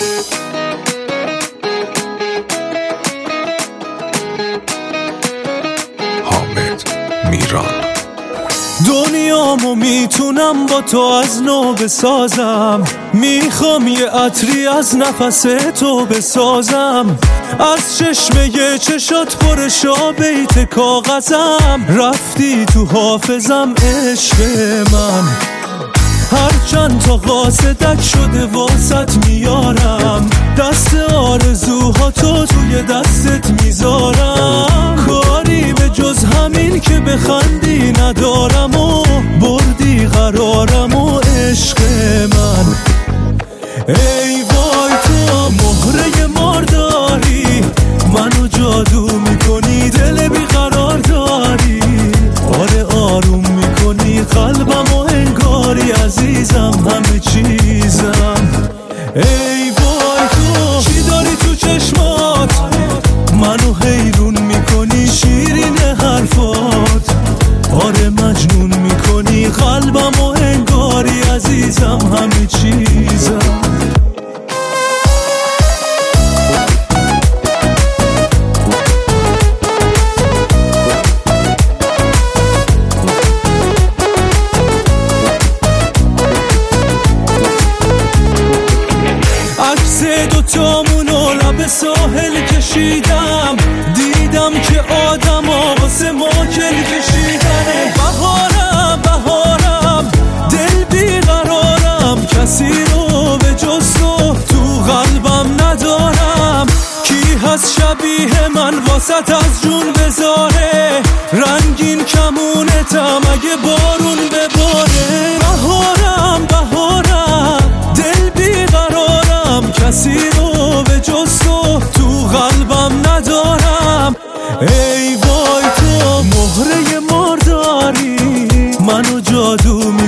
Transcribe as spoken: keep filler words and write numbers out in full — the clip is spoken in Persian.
حامد میران. دنیامو میتونم با تو از نو بسازم، میخوام یه عطری از نفس تو بسازم، از چشمه چشات پرشا بیت کاغذم، رفتی تو حافظم عشق من، هرچند تا قاصدک شده واسط میارم، دست آرزوهاتو توی دستت میذارم، کاری به جز همین که بخندی ندارم و بردی قرارم و عشق من. ای وای تو مهره مارداری، منو جادو میکنی، دل بیقرار داری، آره آروم میکنی قلبم و انگاری عزیزم همه چیزم. ای وای تو چی داری تو چشمات، منو حیرون میکنی، شیرین حرفات، آره مجنون میکنی قلبم و انگاری عزیزم همه چیزم. عکس دوتامونو لب ساحل کشیدم، دیدم که آدم ها واسه ما کل کشیدنه، بهارم بهارم دل بیقرارم، کسی رو به جز تو تو قلبم ندارم، کی هست شبیه من واسط از جون بذاره، رنگین کمونتم اگه بارون بباره، بهارم بهارم دل بیقرارم، کسی رو به جز تو تو قلبم ندارم. ای وای تو مهره مارداری، منو جادو